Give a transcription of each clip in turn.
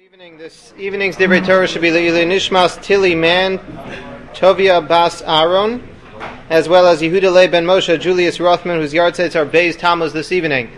This evening's Divrei Torah should be Le'ilui Nishmas Tili Man, Tovia Bas Aaron, as well as Yehuda Le Ben Moshe, Julius Rothman, whose yahrzeits are Beis Tammuz this evening.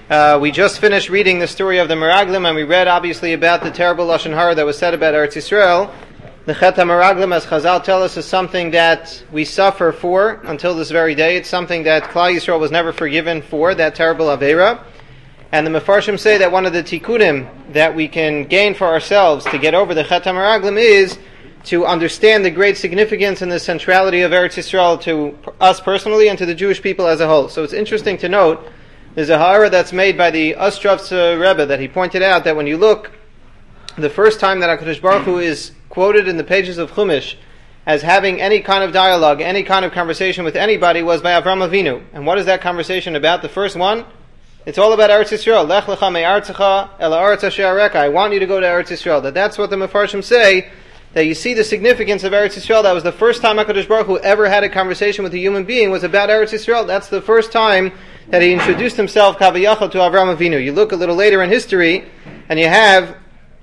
We just finished reading the story of the Meraglim, and we read obviously about the terrible Lashon Hara that was said about Eretz Yisrael. The Chet HaMeraglim, as Chazal tell us, is something that we suffer for until this very day. It's something that Klal Yisrael was never forgiven for, that terrible Aveira. And the Mefarshim say that one of the tikkunim that we can gain for ourselves to get over the Chet HaMeraglim is to understand the great significance and the centrality of Eretz Yisrael to us personally and to the Jewish people as a whole. So it's interesting to note, there's a ha'ara that's made by the Ostrovtz Rebbe that he pointed out that when you look, the first time that HaKadosh Baruch Hu is quoted in the pages of Chumash as having any kind of dialogue, any kind of conversation with anybody was by Avram Avinu. And what is that conversation about? The first one? It's all about Eretz Yisrael. Lech lecha me'artzecha el ha'aretz asher areka. I want you to go to Eretz Yisrael. That's what the Mefarshim say, that you see the significance of Eretz Yisrael. That was the first time HaKadosh Baruch Hu ever had a conversation with a human being was about Eretz Yisrael. That's the first time that he introduced himself, Kaviyachal, to Avram Avinu. You look a little later in history, and you have,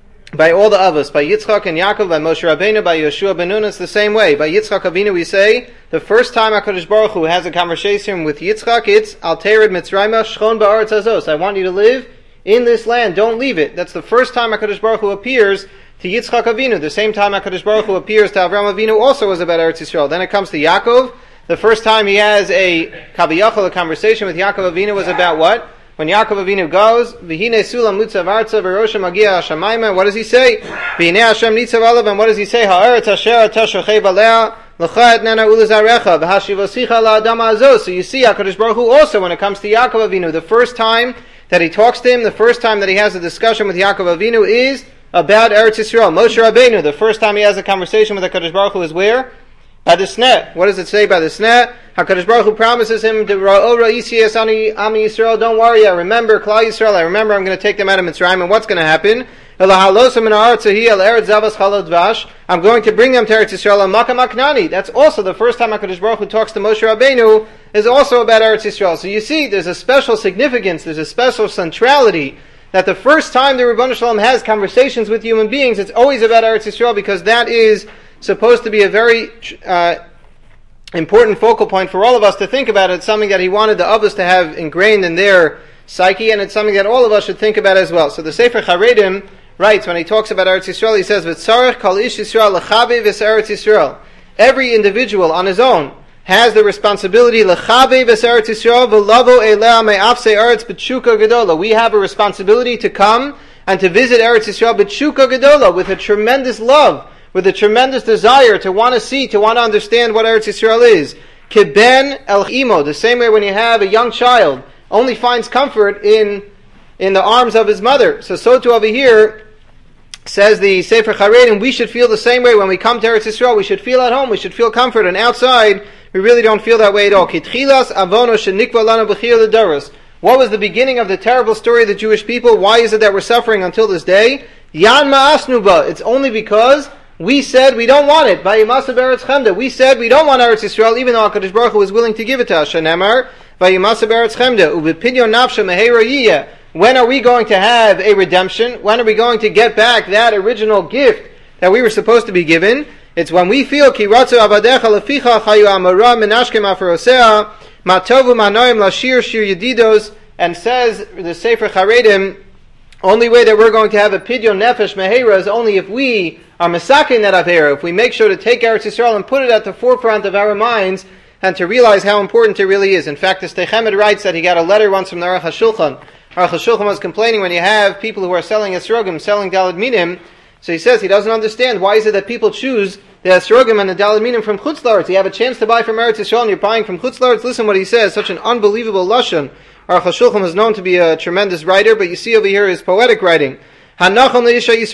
by all the Avos, by Yitzchak and Yaakov, by Moshe Rabbeinu, by Yeshua ben Nun, it's the same way. By Yitzchak Avinu we say, the first time HaKadosh Baruch Hu has a conversation with Yitzchak, it's Al Tered Mitzrayma Shchon Ba'aretz Hazos. I want you to live in this land, don't leave it. That's the first time HaKadosh Baruch Hu appears to Yitzchak Avinu. The same time HaKadosh Baruch Hu appears to Avram Avinu also was about Eretz Yisrael. Then it comes to Yaakov. The first time he has a conversation with Yaakov Avinu was about what? When Yaakov Avinu goes, V'hine sulam mutzav artza v'rosha magia hashamayma, what does he say? V'hine Hashem nitzav alav, and what does he say? Ha'aretz asher ata shochev alea, l'cha etnana ulazarecha, v'hashivosicha la'adam azos. So you see HaKadosh Baruch Hu also, when it comes to Yaakov Avinu, the first time that he talks to him, the first time that he has a discussion with Yaakov Avinu is about Eretz Yisrael. Moshe Rabbeinu, the first time he has a conversation with HaKadosh Baruch Hu is where? By the Sneh. What does it say by the Sneh? HaKadosh Baruch Hu promises him, don't worry, I remember Klal Yisrael, I remember I'm going to take them out of Mitzrayim, and what's going to happen? I'm going to bring them to Eretz Yisrael, that's also the first time HaKadosh Baruch Hu talks to Moshe Rabbeinu, is also about Eretz Yisrael. So you see, there's a special significance, there's a special centrality, that the first time the Rebbeinu Shalom has conversations with human beings, it's always about Eretz Yisrael, because that is supposed to be a very important focal point for all of us to think about. It's something that he wanted the others to have ingrained in their psyche, and it's something that all of us should think about as well. So the Sefer Charedim writes, when he talks about Eretz Yisrael, he says, "V'tzarech kol ish Yisrael lechabev es Eretz Yisrael." Every individual on his own has the responsibility lechabev es Eretz Yisrael v'lavo elea me'afsei Eretz b'tshuka gedola. We have a responsibility to come and to visit Eretz Yisrael b'tshuka gedola, with a tremendous love, with a tremendous desire to want to see, to want to understand what Eretz Yisrael is. Keben el imo, the same way when you have a young child, only finds comfort in the arms of his mother. So too over here, says the Sefer Charedim, we should feel the same way when we come to Eretz Yisrael. We should feel at home, we should feel comfort, and outside, we really don't feel that way at all. Kitchilas avono shenikva lana b'chir l'doros. What was the beginning of the terrible story of the Jewish people? Why is it that we're suffering until this day? Yan ma'asnuba. It's only because we said we don't want it. Vayimasa beretz chemda. We said we don't want Eretz Yisrael, even though HaKadosh Baruch Hu was willing to give it to us. Shenemar, Vayimasa beretz chemda. Uvepidyon nafsha meheira yiyeh. When are we going to have a redemption? When are we going to get back that original gift that we were supposed to be given? It's when we feel ki ratzu avadecha leficha chayu amara menashkem afarosea matovu manoim lashir shir yedidos. And says the Sefer Charedim, only way that we're going to have a pidyon nefesh meheira is only if we are masakin that avera, if we make sure to take Eretz Yisrael and put it at the forefront of our minds and to realize how important it really is. In fact, the Steichemed writes that he got a letter once from the Aruch HaShulchan. Aruch HaShulchan was complaining when you have people who are selling esrogim, selling daled minim, so he says he doesn't understand why is it that people choose the esrogim and the daled minim from Chutz La'aretz. You have a chance to buy from Eretz Yisrael and you're buying from Chutz La'aretz. Listen what he says, such an unbelievable lashon. Aruch HaShulchan is known to be a tremendous writer, but you see over here his poetic writing. It's much more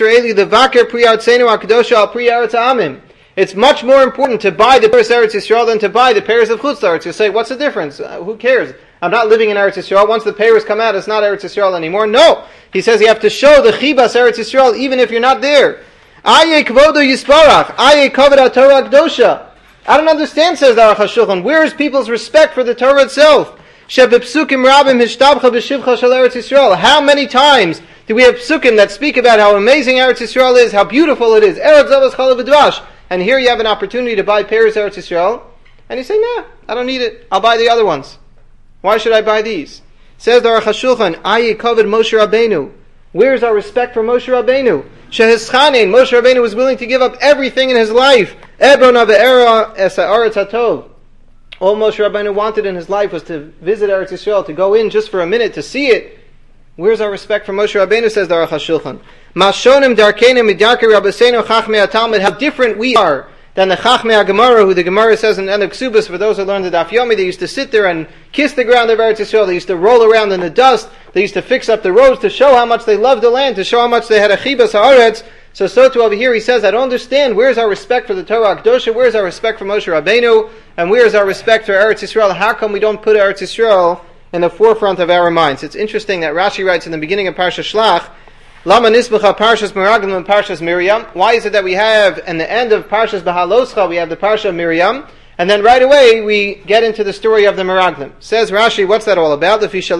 important to buy the pears of Eretz Yisrael than to buy the pears of Chutz La'aretz. You say, what's the difference? Who cares? I'm not living in Eretz Yisrael. Once the pears come out, it's not Eretz Yisrael anymore. No. He says you have to show the chibas Eretz Yisrael even if you're not there. Aye kvodo yisparach. Aye kavod HaTorah Kedosha. I don't understand, says the Aruch HaShulchan. Where is people's respect for the Torah itself? How many times Do we have psukim that speak about how amazing Eretz Yisrael is, how beautiful it is? Eretz Zavos Chalav V'Dvash. And here you have an opportunity to buy Peres Eretz Yisrael, and you say, nah, I don't need it. I'll buy the other ones. Why should I buy these? Says the Aruch HaShulchan, Ayi Kavod Moshe Rabbeinu. Where's our respect for Moshe Rabbeinu? Sheheschanin, Moshe Rabbeinu was willing to give up everything in his life. Ebron Ave'era Es Ha'aretz HaTov. All Moshe Rabbeinu wanted in his life was to visit Eretz Yisrael, to go in just for a minute to see it. Where's our respect for Moshe Rabbeinu, says the Aruch HaShulchan. Mashonim darkenim midarkei Rabbeinu Chachmei HaTalmud. How different we are than the Chachmei HaGemara, who the Gemara says in Enuk Subas, for those who learned the Daf Yomi, they used to sit there and kiss the ground of Eretz Yisrael. They used to roll around in the dust. They used to fix up the roads to show how much they loved the land, to show how much they had a chibas haaretz. So too over here he says, I don't understand. Where's our respect for the Torah Kedosha? Where's our respect for Moshe Rabbeinu? And where's our respect for Eretz Yisrael? How come we don't put Eretz Yisrael in the forefront of our minds? It's interesting that Rashi writes in the beginning of Parsha Shlach, Lama nisbacha Parshas Meraglim and Parshas Miriam. Why is it that we have, in the end of Parshas Bahaloscha, we have the Parsha of Miriam, and then right away we get into the story of the Meraglim? Says Rashi, what's that all about?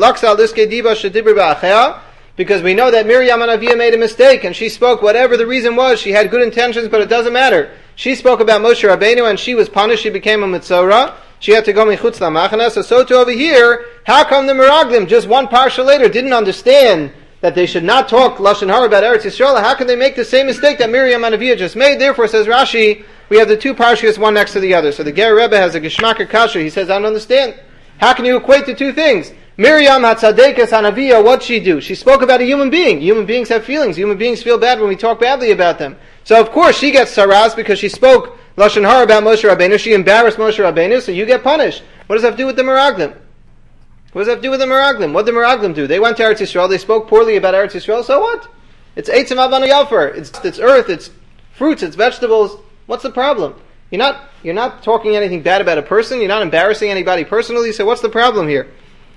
Because we know that Miriam Hanaviyah made a mistake, and she spoke whatever the reason was. She had good intentions, but it doesn't matter. She spoke about Moshe Rabbeinu, and she was punished. She became a Mitzorah. She had to go Michutz Lamachana. So too over here, how come the Meraglim, just one Parsha later, didn't understand that they should not talk Lashon Hara about Eretz Yisrael? How can they make the same mistake that Miriam Hanaviyah just made? Therefore, says Rashi, we have the two Parshas, one next to the other. So the Ger Rebbe has a Geshmak Kasha. He says, I don't understand. How can you equate the two things? Miriam HaTzadekas Hanaviyah, what'd she do? She spoke about a human being. Human beings have feelings. Human beings feel bad when we talk badly about them. So of course she gets saras because she spoke Lashon Hara about Moshe Rabbeinu. She embarrassed Moshe Rabbeinu, so you get punished. What does that have to do with the Meraglim? What does that have to do with the Meraglim? What did the Meraglim do? They went to Eretz Yisrael, they spoke poorly about Eretz Yisrael, so what? It's Eitzim Avanu Yalfer. It's earth, it's fruits, it's vegetables. What's the problem? You're not talking anything bad about a person, you're not embarrassing anybody personally, so what's the problem here?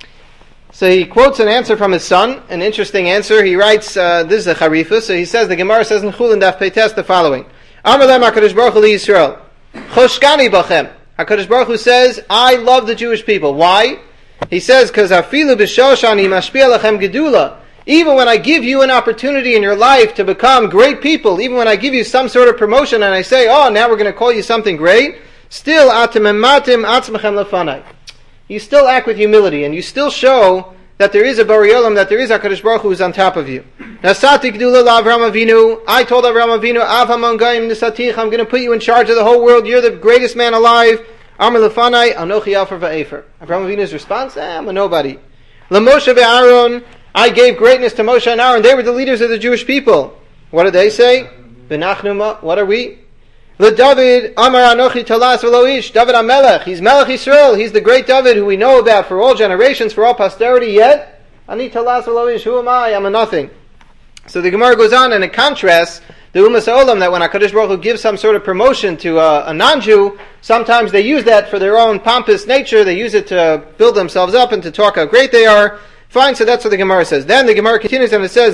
So he quotes an answer from his son, an interesting answer. He writes, this is a Charifah, so he says, the Gemara says in Chulin Daf Peites the following, Amar Lem HaKadosh Baruch Hu Yisrael, Choshkani Bachem. HaKadosh Baruch Hu says, I love the Jewish people. Why? He says, because afilu b'shoshani mashpia lachem gedula. Even when I give you an opportunity in your life to become great people, even when I give you some sort of promotion and I say, oh, now we're going to call you something great, still atem ematim atzmechem lefanai. You still act with humility and you still show that there is a Bari Olam, that there is HaKadosh Baruch Hu who is on top of you. Nasati gedula la'Avram Avinu. I told Avram Avinu, Av hamon gayim nisatich, I'm going to put you in charge of the whole world. You're the greatest man alive. Amar lefanai anochi alfer va'efer. Avram Avinu's response, I'm a nobody. LaMoshe ve'Aaron, I gave greatness to Moshe and Aaron. They were the leaders of the Jewish people. What did they say? V'nachnu, what are we? LeDavid, Amar anochi talas v'loish. David HaMelech, he's Melech Yisrael. He's the great David who we know about for all generations, for all posterity. Yet, ani talas v'loish. Who am I? I'm a nothing. So the Gemara goes on and it contrasts the Umas HaOlam, that when HaKadosh Baruch Hu gives some sort of promotion to a non-Jew, sometimes they use that for their own pompous nature. They use it to build themselves up and to talk how great they are. Fine, so that's what the Gemara says. Then the Gemara continues and it says,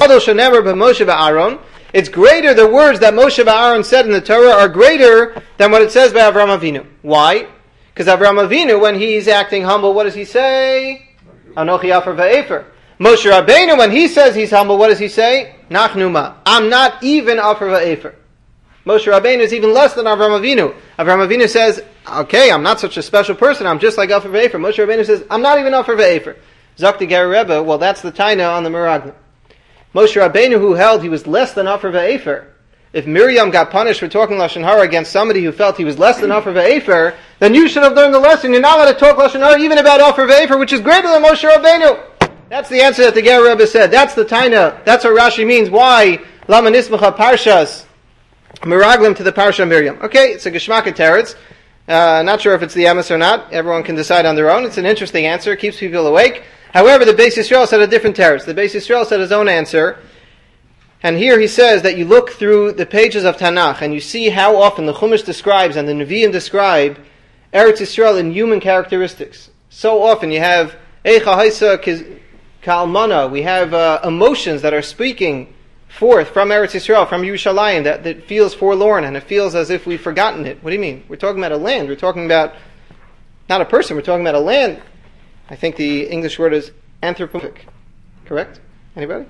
it's greater, the words that Moshe Aaron said in the Torah are greater than what it says by Avraham Avinu. Why? Because Avraham Avinu, when he's acting humble, what does he say? Anochi Afer Va'efer. Moshe Rabbeinu, when he says he's humble, what does he say? Nachnuma. I'm not even Afer Va'efer. Moshe Rabbeinu is even less than Avraham Avinu. Avraham Avinu says, okay, I'm not such a special person, I'm just like Afer Va'efer. Moshe Rabbeinu says, I'm not even Afer Va'efer. Zok the Ger Rebbe, well that's the Taina on the Meraglim. Moshe Rabbeinu, who held he was less than Afer Va'efer. If Miriam got punished for talking Lashon Hara against somebody who felt he was less than Afer Va'efer, then you should have learned the lesson. You're not allowed to talk Lashon Hara even about Afer Va'efer, which is greater than Moshe Rabbeinu. That's the answer that the Ger Rebbe said. That's the Taina. That's what Rashi means. Why? Lama nismacha Parshas Meraglim to the Parsha Miriam. Okay, it's a Geshmak Teretz. Not sure if it's the Emes or not. Everyone can decide on their own. It's an interesting answer. It keeps people awake. However, the Beis Yisrael said a different teretz. The Beis Yisrael said his own answer. And here he says that you look through the pages of Tanakh and you see how often the Chumash describes and the Nevi'im describe Eretz Yisrael in human characteristics. So often you have Eicha Haisa Ka'almana. We have emotions that are speaking forth from Eretz Yisrael, from Yerushalayim, that feels forlorn and it feels as if we've forgotten it. What do you mean? We're talking about a land. We're talking about not a person. We're talking about a land. I think the English word is anthropomorphic. Correct? Anybody?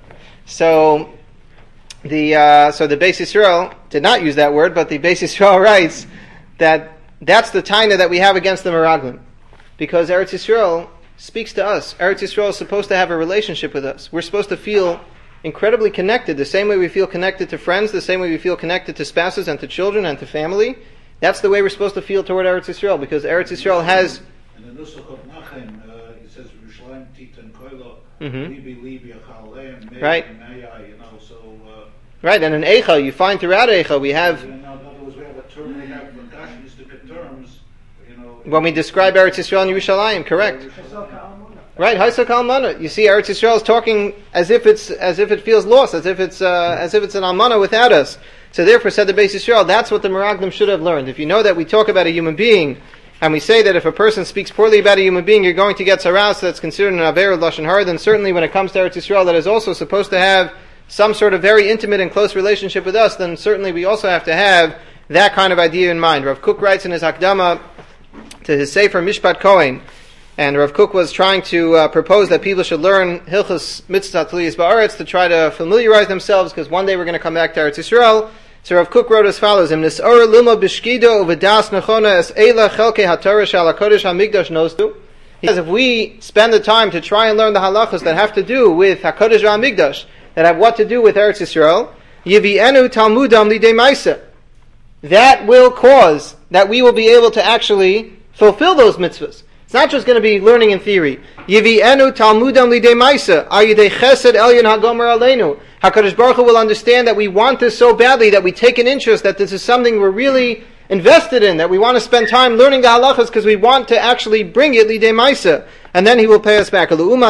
So the Beis Yisrael did not use that word, but the Beis Yisrael writes that that's the taina that we have against the Meraglim, because Eretz Yisrael speaks to us. Eretz Yisrael is supposed to have a relationship with us. We're supposed to feel incredibly connected, the same way we feel connected to friends, the same way we feel connected to spouses and to children and to family. That's the way we're supposed to feel toward Eretz Yisrael, because Eretz Yisrael has... And the Nusach of Nachem, it says, Yerushalayim Titan Koilo, Libi Achaleim, right. So... Right, and in Eicha, you find throughout Eicha, we have... In other words, we have a term, we have Rashi terms, when we describe Eretz Yisrael and Yerushalayim, correct. Right, Haisa Kalmana. You see, Eretz Yisrael is talking as if it feels lost, as if it's an almana without us. So therefore, said the Beis Yisrael, that's what the Meraglim should have learned. If you know that we talk about a human being, and we say that if a person speaks poorly about a human being, you're going to get saras, that's considered an aver of lashon hara, then certainly when it comes to Eretz Yisrael, that is also supposed to have some sort of very intimate and close relationship with us, then certainly we also have to have that kind of idea in mind. Rav Kook writes in his Hakdama to his Sefer Mishpat Kohen, and Rav Kook was trying to propose that people should learn Hilchos Mitzvah Taliyas Ba'aretz to try to familiarize themselves, because one day we're going to come back to Eretz Yisrael. So Rav Kook wrote as follows: Im nis'or luma b'shkido u'v'das nechona es eila chelkei haTorah shal HaKodesh HaMikdash nostu. He says if we spend the time to try and learn the halachos that have to do with HaKodesh HaMikdash, that have what to do with Eretz Yisrael, yivi'enu talmudam lidei maisa, that will cause that we will be able to actually fulfill those mitzvahs. It's not just going to be learning in theory. Yivi'enu talmudam lidei maisa, ayidei chesed elyon hagomer aleinu. HaKadosh Baruch Hu will understand that we want this so badly, that we take an interest, that this is something we're really invested in, that we want to spend time learning the halachas because we want to actually bring it lidei maisa, and then He will pay us back.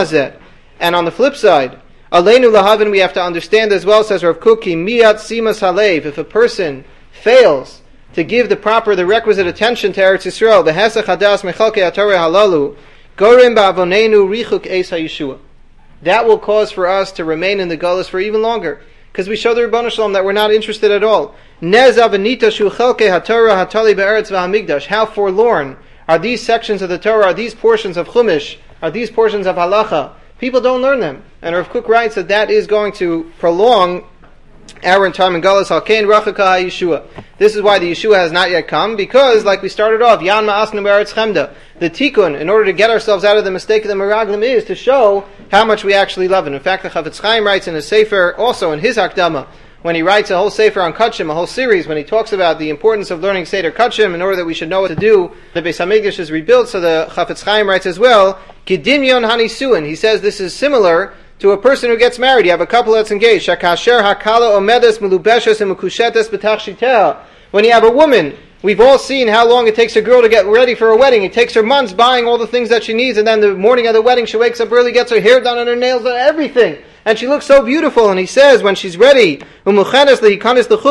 And on the flip side, aleinu lahavin, we have to understand as well, says Rav Kook, miyat simas halev, if a person fails to give the requisite attention to Eretz Yisrael, v'hesach hadas mechalkei haTorah halalu, gorim ba'avonenu richuk eis ha'yeshua. That will cause for us to remain in the Golus for even longer, because we show the Rebbeinu Shalom that we're not interested at all. Nez avanita shu chelkei haTorah hatali be'eretz v'hamikdash. How forlorn are these sections of the Torah, are these portions of Chumash, are these portions of Halacha? People don't learn them. And Rav Kook writes that is going to prolong our time in Galus Halkein Rachaka Yeshua. This is why the Yeshua has not yet come, because, like we started off, Yan Ma'asnu Be'eretz Chemda, the Tikkun, in order to get ourselves out of the mistake of the Meraglim, is to show how much we actually love it. In fact, the Chavetz Chaim writes in his Sefer, also in his Hakdama, when he writes a whole Sefer on Kachim, a whole series, when he talks about the importance of learning Seder Kachim in order that we should know what to do, the Beis HaMikdash is rebuilt, so the Chavetz Chaim writes as well, Kidimyon Hanisuin. He says this is similar to a person who gets married. You have a couple that's engaged. Shakasher hakala omedes melubeshes and mekushetes betachshitea. When you have a woman, we've all seen how long it takes a girl to get ready for a wedding. It takes her months buying all the things that she needs, and then the morning of the wedding she wakes up early, gets her hair done and her nails done, everything. And she looks so beautiful, and he says when she's ready, only then do we invite the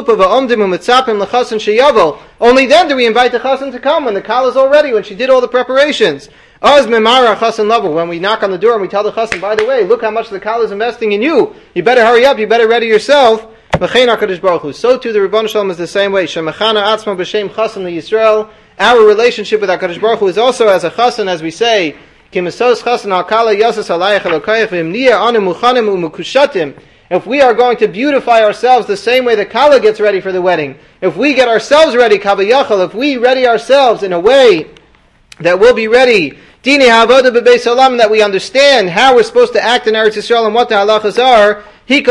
chassan to come, when the kala is all ready, when she did all the preparations. When we knock on the door and we tell the chassan, by the way, look how much the kala is investing in you. You better hurry up, you better ready yourself. So too the Rebbeinu Shalom is the same way. Our relationship with HaKadosh Baruch Hu is also as a chassan, as we say, if we are going to beautify ourselves the same way the kala gets ready for the wedding, if we get ourselves ready, if we ready ourselves in a way that we'll be ready, that we understand how we're supposed to act in Eretz Yisrael and what the halachas are,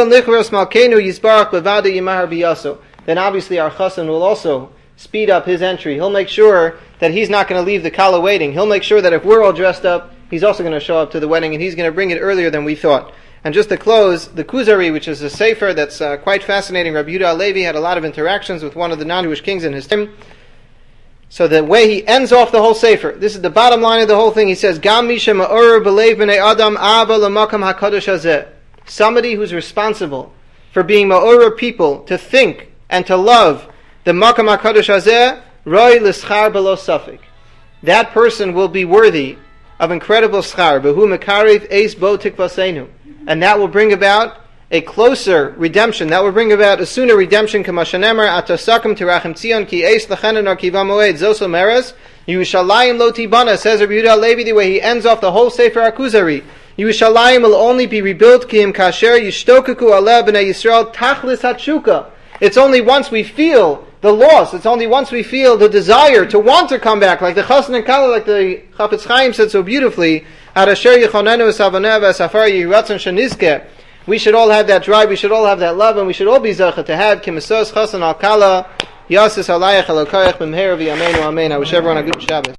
then obviously our chassan will also speed up his entry. He'll make sure that he's not going to leave the kala waiting. He'll make sure that if we're all dressed up, he's also going to show up to the wedding, and he's going to bring it earlier than we thought. And just to close, the Kuzari, which is a sefer that's quite fascinating. Rabbi Yehuda Halevi had a lot of interactions with one of the non-Jewish kings in his time. So the way he ends off the whole sefer, this is the bottom line of the whole thing. He says, "Gam misha ma'or b'leiv b'nei adam ava l'makam hakadosh hazeh." Somebody who's responsible for being ma'or people, to think and to love the makam hakadosh hazeh, roi l'schar b'lo safik. That person will be worthy of incredible schar, behu mekariv eis bo tikvasenu, and that will bring about a closer redemption. That will bring about a sooner redemption. Kamashanemer atasakim tirachim tzion ki eis lachanan or kiva moed zoso meres Yerushalayim lo tibana, says Rabbi Yehuda Halevi, the way he ends off the whole Sefer HaKuzari. Yerushalayim will only be rebuilt Kim Kasher Yishtokaku Aleh B'nai Yisrael Tachlis Hatshuka. It's only once we feel the loss, it's only once we feel the desire to want to come back, like the Chassan and Kala, like the Chafetz Chaim said so beautifully, we should all have that drive, we should all have that love, and we should all be Zachah to have Kimisos Chassan al Kala Yasis Alayach Elokayach B'mher V'Yameinu Amen. I wish everyone a good Shabbos.